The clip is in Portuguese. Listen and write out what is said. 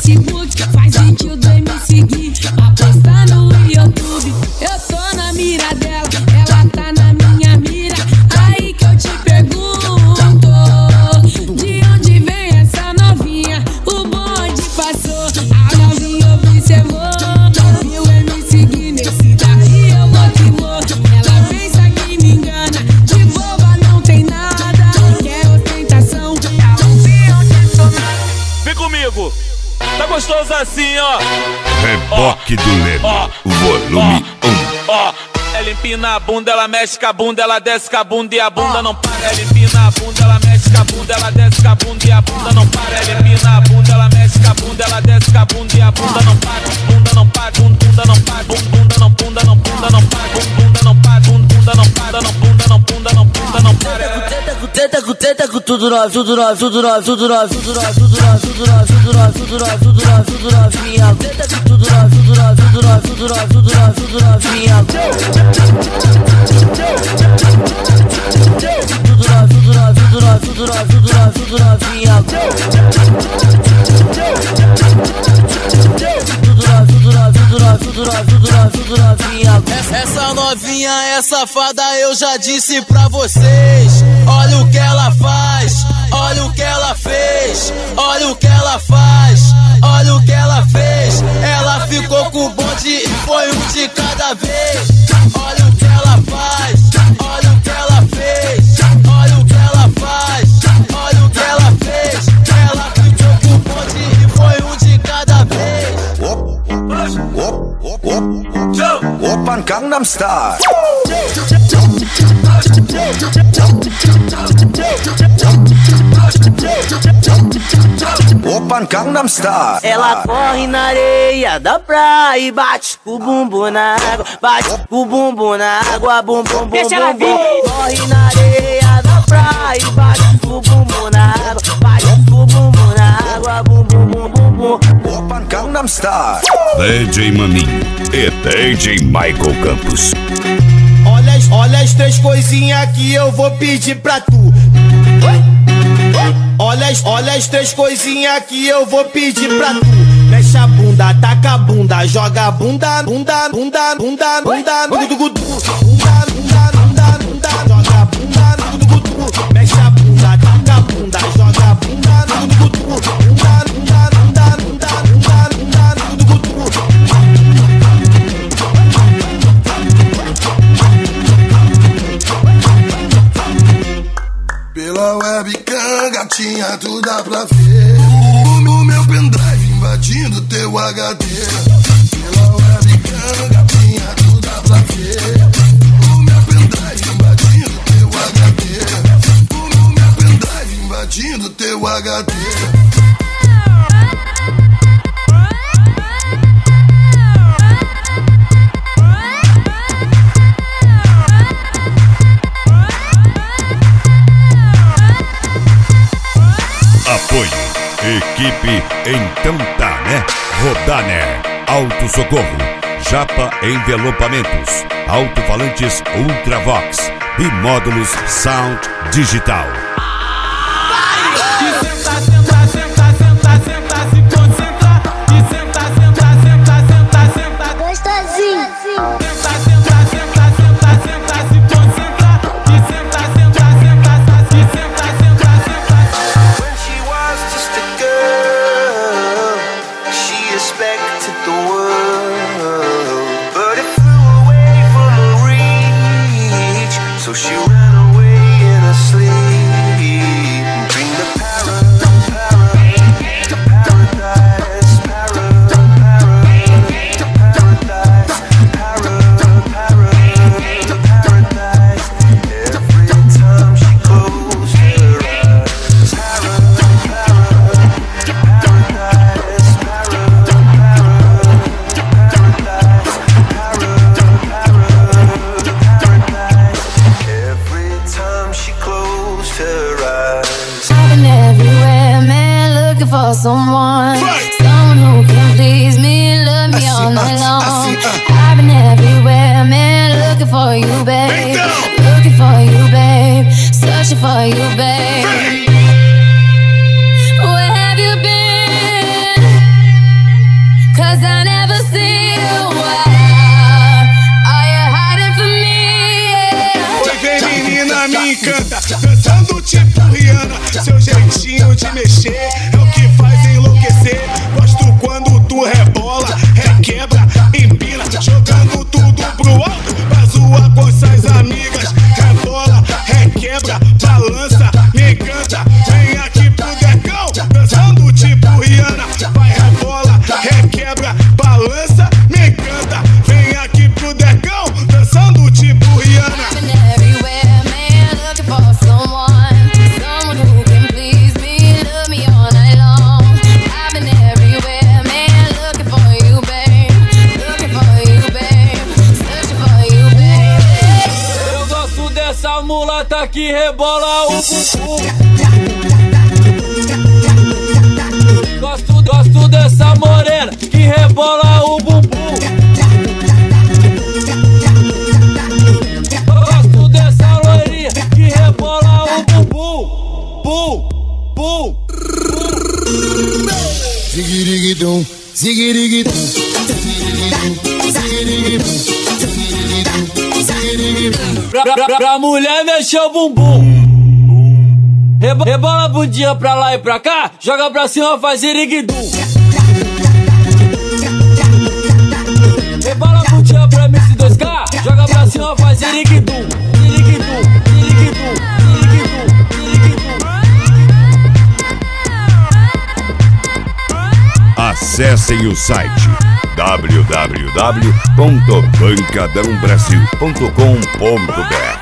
Facebook, faz sentido em me seguir. Apostar no YouTube, eu tô na mira dela, ela tá na minha mira. Aí que eu te pergunto, de onde vem essa novinha? O bonde passou, a novinha observou, viu me seguir nesse daí eu vou que vou. Ela pensa que me engana, de boba não tem nada, quer ostentação, ela não tem onde sonar. Vem comigo, tá gostoso assim, ó. Reboque do Leme, volume 1. Ela empina a bunda, ela mexe com a bunda, ela desce com a bunda e a bunda não para. Ela empina a bunda, ela mexe com a bunda, ela desce com a bunda e a bunda não para. Ela empina a bunda, ela mexe com a bunda, ela desce com a bunda e a bunda não para. Bunda não para, bunda não para, bunda não, bunda não, bunda não para, bunda não para, bunda não para, não bunda não, bunda não, bunda não para. Tenta com tudo novinho, tudo novinho, tudo novinho, tudo novinho, tudo novinho, tudo novinho, tudo novinho, tudo novinho, tudo novinho, tudo novinho, tudo novinho. Tenta com tudo novinho, tudo novinho, tudo novinho, tudo novinho, tudo novinho, tudo novinho. Tudo novinho, tudo novinho, tudo novinho, tudo novinho, tudo novinho, tudo novinho. Essa novinha é safada, eu já disse pra vocês. Olha o que ela faz, olha o que ela fez, olha o que ela faz, olha o que ela fez. Ela ficou com o bonde e foi um de cada vez. Olha o que ela faz, olha o que ela fez, olha o que ela faz, olha o que ela fez. Ela ficou com o bonde e foi um de cada vez. Oppan Gangnam Style. Oppan Gangnam Style. Ela corre na areia da praia e bate o bumbum na água, bate o bumbum na água, bum bum bum bum bum. Corre na areia da praia e bate o bumbum na água, bate o bumbum na água, bum bum bum bum bum. Oppan Gangnam Style. DJ Maninho e DJ Michael Campos. Olha as três coisinhas que eu vou pedir pra tu. Olha as três coisinhas que eu vou pedir pra tu. Mexe a bunda, taca a bunda, joga a bunda, bunda, bunda, bunda, bunda, bunda, bunda, bunda, bunda, joga a bunda, bunda, mexe a bunda, taca a bunda, joga a bunda, bunda, bunda, bunda, bunda, bunda, pela webcam, gatinha, tu dá pra ver o meu pendrive invadindo teu HD. Pela webcam, gatinha, tu dá pra ver o meu pendrive invadindo teu HD. O meu pendrive invadindo teu HD. Apoio, equipe Então Tá, né? Rodané, Auto Socorro, Japa Envelopamentos, Alto-falantes Ultravox e módulos Sound Digital. So she ran away in her sleep. Bring the for someone who can please me, love me all night long. I've been everywhere, man, looking for you, babe. Looking for you, babe. Searching for you, babe. Where have you been? tipo Rihanna. Seu jeitinho de mexer é o que faz enlouquecer. Gosto quando tu rebola, requebra, empina, jogando tudo pro alto pra zoar com suas amigas. Rebola, requebra, balança, me encanta. Vem aqui pro decão, dançando tipo Rihanna. Vai, rebola, requebra, balança, me encanta. Vem aqui pro decão, dançando tipo Rihanna. Essa mulata que rebola o bumbum. Gosto dessa morena que rebola o bumbum. Gosto dessa loirinha que rebola o bumbum. Bum, bum, bum. Ziguiriguidum, ziguiriguidum, ziguiriguidum, ziguiriguidum. Pra mulher mexer o bumbum. Rebola a bundinha pra lá e pra cá, joga pra cima, faz iriguidum. Rebola a bundinha pra MC2K, joga pra cima, faz iriguidum. Iriguidum, iriguidum, iriguidum, iriguidum. Acessem o site www.bancadãobrasil.com.br